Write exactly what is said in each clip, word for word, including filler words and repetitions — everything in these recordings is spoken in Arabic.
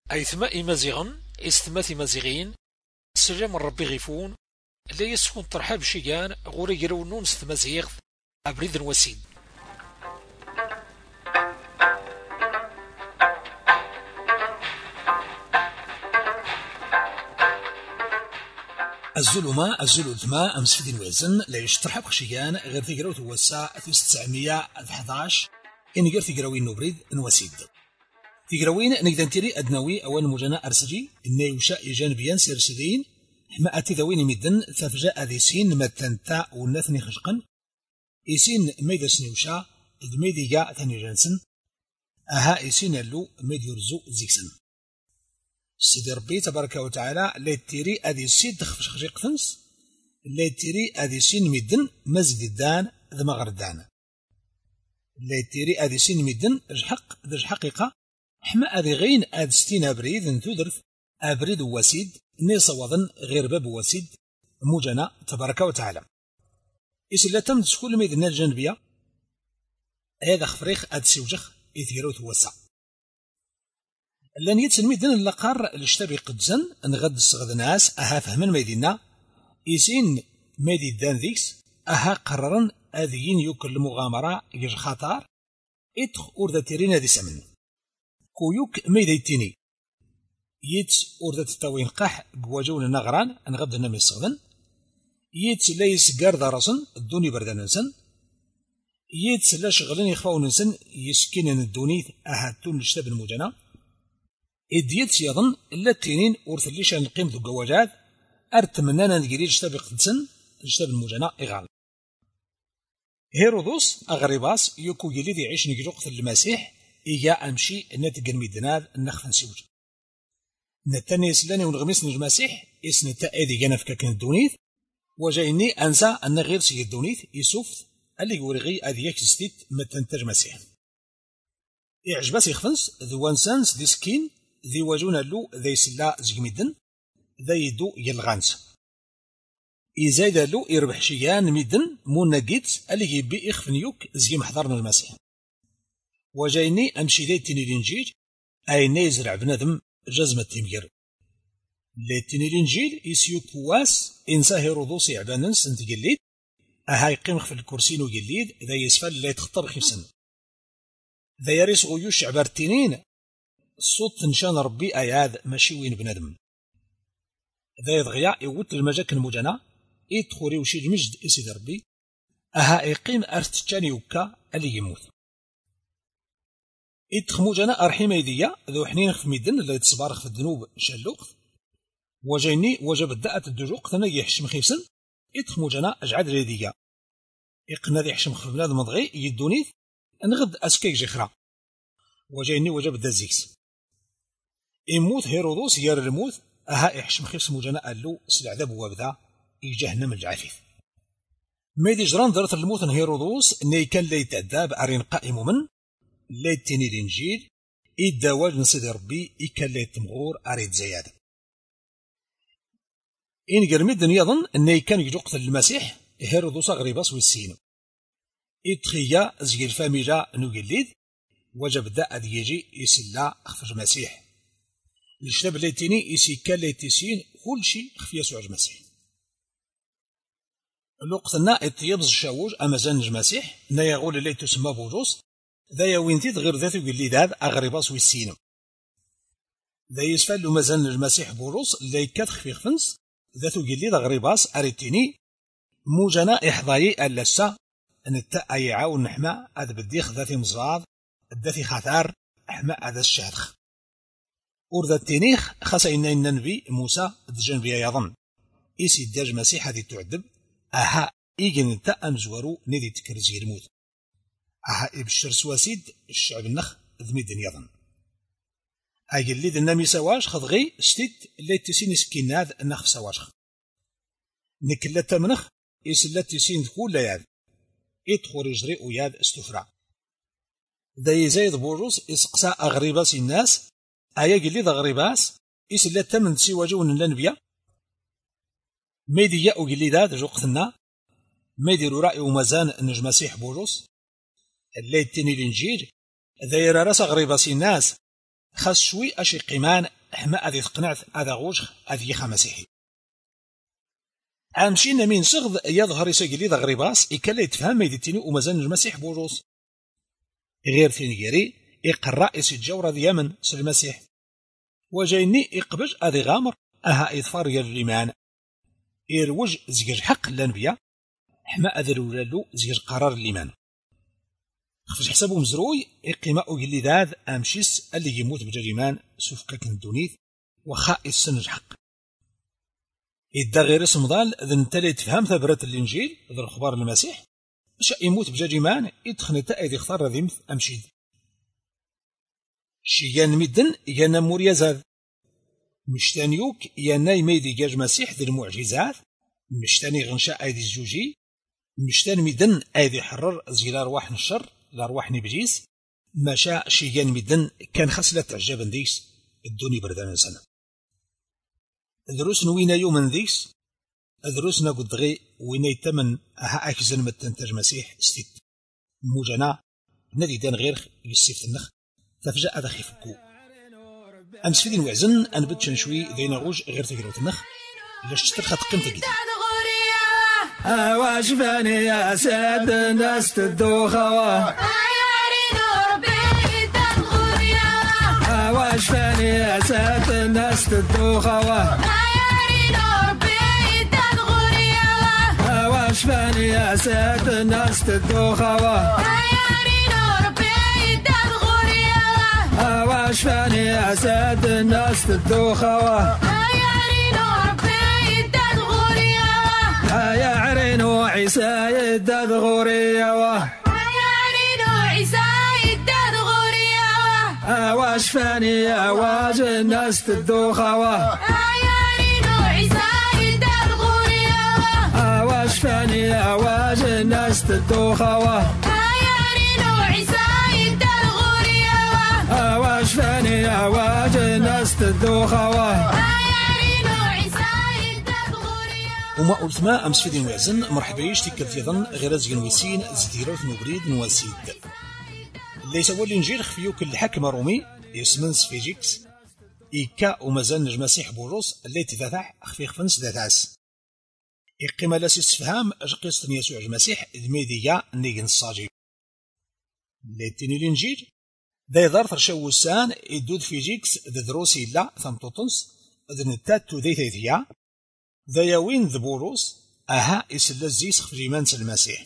أي ثماء مزيغن استماث مزيغين سلام ربي غيفون لا يسكن ترحاب شيئان غوري يرونون ستمازيغ أبريد وسيد. الظلماء الظلماء أمس في دين وزن لا يشترحب خشيان غير ثقرو توسع في تسعمية وحداش إن غير ثقروين نبريد نوسيد ثقروين نقدر نتري أدنوي أول مجانا أرسجي إن يوشاء جانبيان سيرسدين ما أتي ذوين مدن ثفجاء ذي سين ما تنتع ونثني خشقا إيسين ميدا سنيوشا دميدي جاء ثاني جانسن أها إيسين اللو ميدي رزو زيكسن سيدي ربي تبارك وتعالى لا تيري أذي السيد تخفش خشيق فنس لا تيري أذي سين مدن مزد الدان ذا مغردان لا تيري أذي سين مدن جحق ذا حقيقة حما أذي غين أذ ستين أبريد انتودرث أبريد وسيد نيص وظن غير باب وسيد موجنا تبارك وتعالى إسي لا تمد سكول ميدنا الجنبية هذا خفريخ أذ سيوجخ إثيرو توسع لان يتسن ميدن اللقار الاشتبي قدزن نغد الصغد ناس أها فهمن ميدنا إسين ميدي دان ذيكس أها قررن أذيين يوكل المغامرة يج خطار إتخ أوردا تيرين هذي سمن كويوك ميديتيني يتس أوردا تتاوين قح بواجون النغران نغد النمي الصغدن يتس ليس قارد راسن الدوني بردان نسن يتس لا شغلن يخفاو نسن يسكنن الدونيث أهاتون الاشتاب المجنة إديت يظن إلا التنين ورثليش نقيم ذو قواجات أرتمنانا نجري الاشتاب قدسن الاشتاب المجنة إغال هيرودوس أغرباس يكو يلي يعيش نجرق في المسيح إيجا أمشي نتقن ميدناد النخفن سيوج نتاني سلاني ونغميس المسيح إسن تأذي جنفك كان الدونيث وجايني أنسى أن غير سيد الدونيث يسوف اللي يورغي أذيك ستيت متنتج مسيح إعجباس يخفنس ذو انسانس دي سكين ذي واجونا له ذي سلا زجميدن ذي يدو يلغانس إزايد له يربح شيان ميدن مونا جيت اللي يبي إخفنيوك زي محضرنا المسيح وجايني أمشي ذي تيني الإنجيل أي نيزرع بنادم جزمة تيمير لتيني الإنجيل يسيو كواس إنسا هيرودوس يعباننس انت جليد أها يقيم في الكرسينو جليد ذا يسفل لا يتخطر خمسن ذا يريس غيوش عبارتينين الصوت نشان ربي أياد ماشي وين بنادم ذا يضغيا يوت المجاك المجانا يدخوري وشي المجد إسيد ربي أها يقيم أرتشاني وكا اللي يموت يدخ مجانا أرحيم يديا ذو حنين في ميدن اللي يتصبارخ في الذنوب شالوخ وجيني وجب الداءة الدجوق ثنا يحشم خيفسن يدخ مجانا أجعد ريديا يقنا ذي يحشم خف بنادم مضغي يدونيث نغد أسكيك جخرا وجيني وجب الدازيكس يموت هيرودوس يار الموت أها يحشم خيفس مجانا قال له سلعذاب وابدا يجهنم الجعفيف ميدي جران درت الموت هيرودوس ني كان لا يتعذاب أرين قائم من لا يتني الإنجيل إدواج نسيد ربي إكان لا يتمغور أريد زيادة إن قرميد يظن أنه كان يجوق المسيح هيرودوس غريباس والسين إدخيا زي الفاميلا نقليد وجب داء يجي يسلا أخفج المسيح الشتاب الليتيني يسي كان ليتيسين كل شيء خفيا سوى المسيح الوقتنا اتيبز الشاوج أمازان المسيح نا يقول اللي تسمى بوجوس ذا يوينتيد غير ذاته يقول لي ذات أغرباس والسين ذا يسفل مازان المسيح بوجوس اللي كاتخ في خفنس ذاته يقول لي ذا غريباس أريتيني موجنا إحضايي ألسا نتا أي عاون نحما أذ بديخ ذاتي مزراض ذاتي خطار أحما أذا الشهرخ ورذا التنيخ خاصة إن النبي موسى دجان بيا يظن إيسي الداج مسيح هذه تعذب أها إيجن نتا أمزورو ندي تكرزي الموت أها إبشر سواسيد الشعب النخ ذميدن يظن أجل لي دنا سواش خضغي ستيت اللي تسين سكيناد النخ سواش نكلا تمنخ إيس تسين كل ياد إدخل يجري وياد استفرع ذا يزايد بوروس إسقسا أغرباس الناس أيا قل لي ذا غرباس إيس لا تمن سواجون لنبيا ميدي يأو قل لي ذا جوقتنا ميدي رأي ومزان نجم مسيح بوروس اللي تني الإنجيل ذا يرى راس غريباس الناس خاص شوي أشي قيمان حما أذي تقنعت هذا غوش أذي يخا مسيحي. أمشينا من صغد يظهر يسجل ذا غريباس إكلا يتفهم يدتني ومازال المسيح بوجوس غير ثينيري يقرأ يسجور ذي يمن المسيح وجايني يقبج أذي غامر أها إظفار يا الإيمان يروج زيج حق الأنبياء حما أذي الولالو زيج قرار الإيمان خفش حسابه مزروي إقيمة أجلي ذاذ أمشيس اللي يموت بجريمان سوف كاكن الدونيث وخاء السنج حق إذا غير اسم ضال ذن تلي تفهم ثبرة الإنجيل ذا الخبار المسيح باش يموت بجريمان يدخل تأيد يختار ذي مثل أمشيد شيان مدن يانا موريزاذ مشتانيوك يانا يميدي جاج مسيح ذي المعجزات مشتاني غنشاء أيدي الزوجي مشتان مدن أيدي حرر زي الأرواح الشر الأرواح نبجيس ما شاء شيان مدن كان خسلة تعجبا ديس الدوني بردان سنة دروسنا وين يوم ديس دروسنا قد غي وين يتمن أها أكزن متنتج مسيح ستيت موجنا ندي دان غير يسيف النخ تفجأ هذا خيفكو أمس فيدين وعزن أن بدشن شوي دينا غوج غير تقروت النخ لاش ترخط قيمة جديد واش باني يا ساد الناس تدوخوا واش باني يا ساد الناس تدوخوا واش باني يا ساد الناس تدوخوا واش باني يا ساد الناس تدوخوا يا عرينو عيسى يداد غوريا يا عرينو عيسى يداد غوريا واش فاني واج الناس تدوخوا يا عرينو عيسى يداد غوريا واش فاني واج الناس تدوخوا يا عرينو عيسى يداد غوريا واش فاني واج الناس تدوخوا وما قلت ما أمس في دين وعزن مرحبا يشتي كالتيضن غير زين ويسين زديروث نبريد نواسيد ليس هو الإنجيل خفيوك الحكم رومي يسمن سفيجيكس إيكا ومازال نجم مسيح بوروس اللي تفتح خفي خفنس ذاتاس إقيم لاس استفهام أجقيس يسوع المسيح الميديا نيجن الصاجي ليتني الإنجيل ذا يظهر ترشو السان يدود فيجيكس ذا دروسي لا ثمتوتنس ذا نتات ذي ثيثيا ذا يوين ذبوروس أها إسلا زيس خفج إيمانس المسيح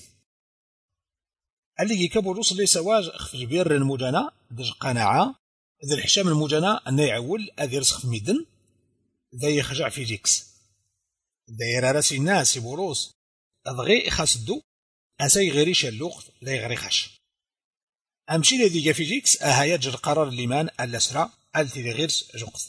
اللي كبوروس اللي سواج خفج بير المجانا دج قناعة ذا الحشام المجانا أن يعول أذي رسخ في ميدن ذا يخجع في جيكس ذا يرارسي الناس بوروس أضغي خاسدو أساي غيري شلوخت ذا يغري خش أمشي لذي في جيكس أها يجر قرار الإيمان الأسرى ألتي غيرس جوقت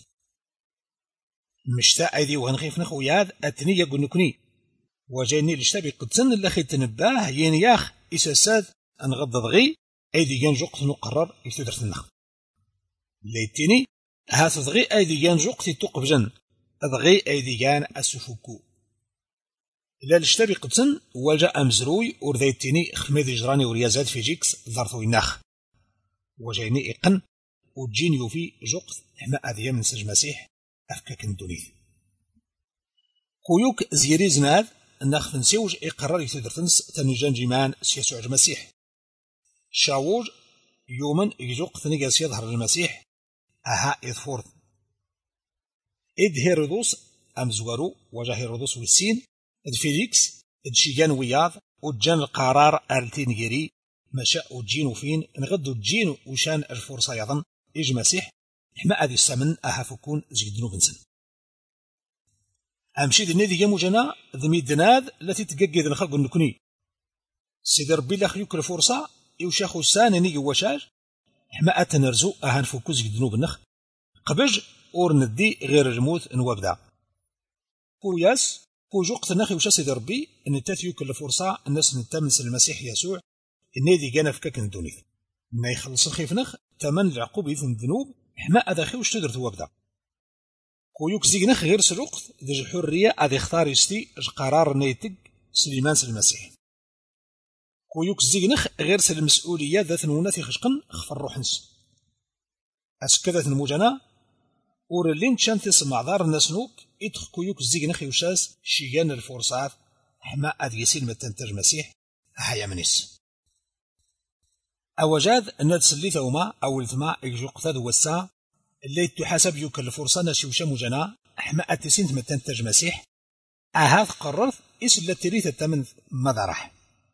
مشتا أيدي وهنخيف نخوياد أتني يقول نكني وجاني لشتابي قدسن اللخي تنباه ينياخ إساساد أنغض ضغي أيدي ينجوق نقرر يتدرت النخ ليتني هاس ضغي أيدي ينجوق تتوقف جن ضغي أيدي يان أسفوكو لا لشتابي قدسن وجاء مزروي ورذيتني خميد جراني وريازات في جيكس ظرفو النخ وجاني إقن وجين يوفي جوقت حما أذيا من سج مسيح أفكاك ندونيث كويوك زيري زناد ناخذ نسيوج إقرار يتدرتنس تنجان جيمان سيسوع المسيح شاوج يومن يجوق ثنيقاس يظهر المسيح أها إذفورث إد هيرودوس أمزوارو وجه هيرودوس والسين إد فيليكس إد شيجان وياض وجان القرار أرلتين جيري مشاء وجين فين نغدو الجين وشان الفرصة يظن إج مسيح حما أذي السمن أها فكون زيدنو بنسن أمشي ذي نذي يموجنا ذمي الدناد التي تقاقذ الخلق النكني سيدي ربي لخيوك الفرصة يوشاخو سانني وشاج حما أتنرزو أهان فكو زيدنو بنخ قبج اور ندي غير الموت نوابدا كوياس كوجوقت نخي وشا سيدي ربي ان تاثيوك الفرصة الناس نتامنس المسيح يسوع النادي جانا فكاك ندونيث ما يخلص الخيف نخ تمن العقوب إذن الذنوب حما أذا وش تدرت وابدا كويوك زيغنخ غير سلوقت ذي الحرية أذي اختار يستي قرار نيتق سليمان المسيح كويوك زيغنخ غير المسؤولية ذات نوناتي خشقن خفر روحنس أسكذت المجانا ورلين تشان تسمع دار الناس نوك يدخكو يوك الزيق خيوشاس شيان الفرصات حما أديسين متنتج مسيح هيا منيس أوجاد أن تسلي ثوما أو ثما يجو قتاد وسا اللي تحاسب يوك الفرصة نشيوشا مجانا حما أديسين متنتج مسيح أهات قررت إيش اللي تريد التمن ماذا راح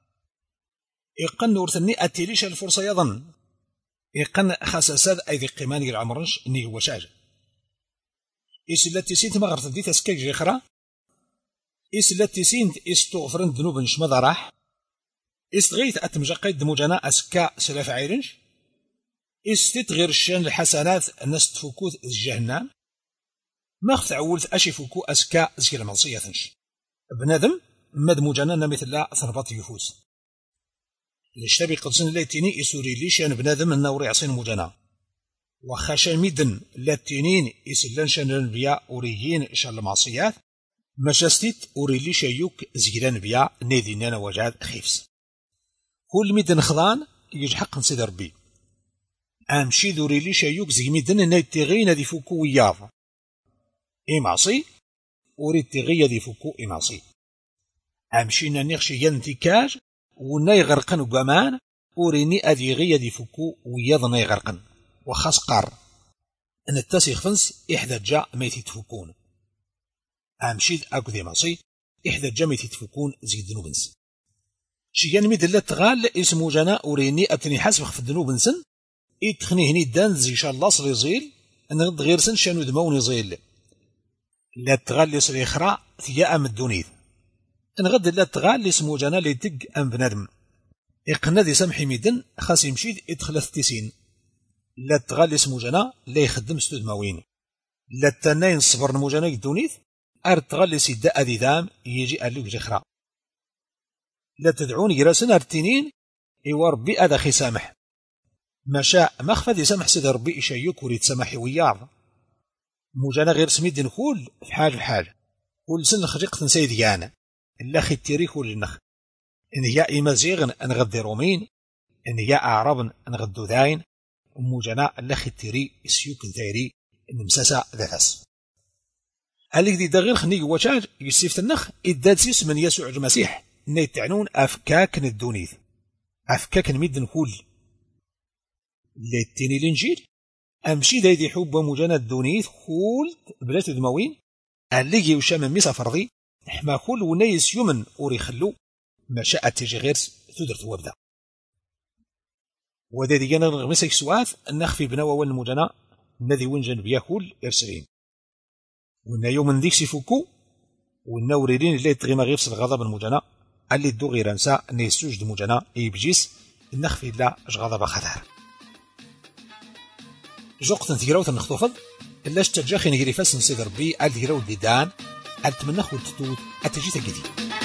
يقن ورثني أتيليش الفرصة يظن يقن خساسات أيدي قيماني العمرنش إني هو شاجة إيش التي سينت ما غرت دي تسكيك جيخرا إيش التي سينت إيش تغفرن ذنوب نش ماذا راح إيش تغيث أتمجقيد دموجنا أسكا سلاف عيرنش إيش تتغير الشان الحسنات الناس تفوكوث الجهنم ما خف عولت أشي فوكو أسكا زكي المنصية ثنش بنادم ماد موجانا مثل لا ثربط يفوز لشتبي قدسن اللاتيني يسوري ليش يعني بنادم النوري عصين موجانا وخاشا ميدن لاتينين يسلان شان الانبياء أوريين شان المعصيات مشاستيت أوري ليش يوك زكيلان بيا نادينا وجاد خيفس كل ميدن خضان يجحق نسيد ربي أمشي ذوري ليش يوك زي ميدن نايتيغين دي فوكو وياض إي معصي أوريد تغيى دي فوكو إي معصي أمشينا نخشي ينتكاج ونا يغرقن وقامان أوريني أدي غيى دي فوكو وياضنا يغرقن وخاص قار أن التاسي خفنس إحدى جاء ميتي تفوكون أمشيد أكو ذي معصي إحدى جاء ميتي تفوكون زي الذنوبنس شيان ميدلة تغال اسمو جنا أوريني أبتني حسب خف الذنوبنسن إتخني هني دان زي شاء الله صلي زيل أن غد غير سن شانو دموني زيل لا تغال صلي إخرى ثياء من الدونيث أن غد لا تغال اسمو جنا ليتق أم بنادم إقنا ذي سمحي ميدن خاص يمشيد إدخل تيسين لا تغال اسمو جنا لا يخدم ستود ماوين لا تنين صبر نمو جنا الدونيث أرد تغال سيداء ذي دام يجي ألوك جخرى لا تدعون جراسنا التنين إيوا ربي أدا خي سامح ما شاء مخفى دي سامح سيد ربي إشيوك وريد سامحي وياض موجانا غير سميد نقول في حاجة الحاجة كل سن خريقة سيد يانا إلا خي التاريخ والنخ إن هي إمازيغن أن غدي رومين إن هي أعراب أن غدو ذاين موجانا إلا خي التاري إسيوك ذايري إن مساسا ذاتس هل دي دغير خنيق وشاج يسيفت النخ إدادسيس من يسوع المسيح نيتعنون أفكاك الدونيث أفكاك نميد نقول لاتيني الإنجيل أمشي دايدي حب ومجانا الدونيث خولت بلات دموين اللي يوشام ميسا فرضي حما خول ونيس يمن أوري خلو ما شاء تيجي غير ثدرت وابدا وذا ديانا نغمسا يسواث نخفي بناوة والمجانا الذي وينجن بياكل إرسلين وإن يوم ديك سيفوكو وإن وريرين اللي تغيما غير الغضب المجانا اللي دو غير انسا نيسوج دو مجانا يبجيس نخفي لا غضب خطر جوقت نتيراوت نخطوفض إلا اشتجاخي نجري فاس نسيد ربي أل تيراوت ديدان أل تمنخ والتتوت أتجيت الجديد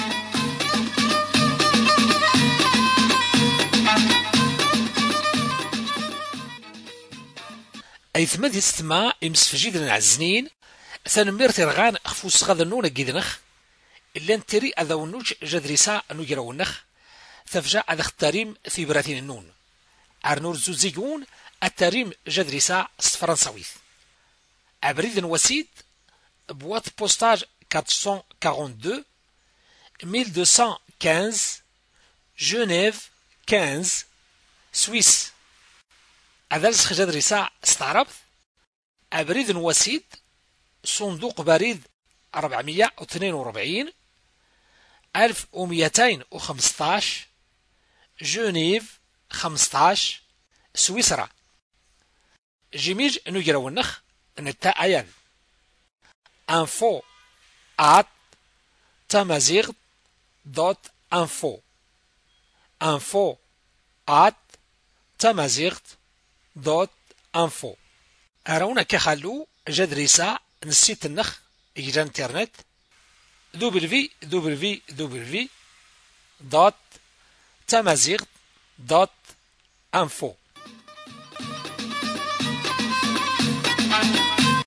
أي ثمد يستمع يمسفجيد العزنين ثانمير ترغان أخفوس غاذا نونا جيدنخ إلا نتري أذا ونوج جدريسا نجرا ونخ ثفجا أذا اختاريم في براتين النون أرنور زوزيقون التاريم جدريسا فرنساويث أبريد وسيد بوات بوستاج أربعمائة واثنين وأربعين ألف ومئتين وخمسة جنيف خمسة سويس هذا السخ جدريسا استعربت أبريد وسيد صندوق بريد أربعمائة واثنين وأربعين ألف ومئتين وخمسة عشر جنيف خمسة عشر سويسرا جيميج نجرا ونخ نتا أيان info at tamazigh دوت info info at tamazigh دوت info أراونا كخلو جدريسا نسيت النخ إجرا انترنت دبليو دبليو دبليو دوت tamazigh دوت info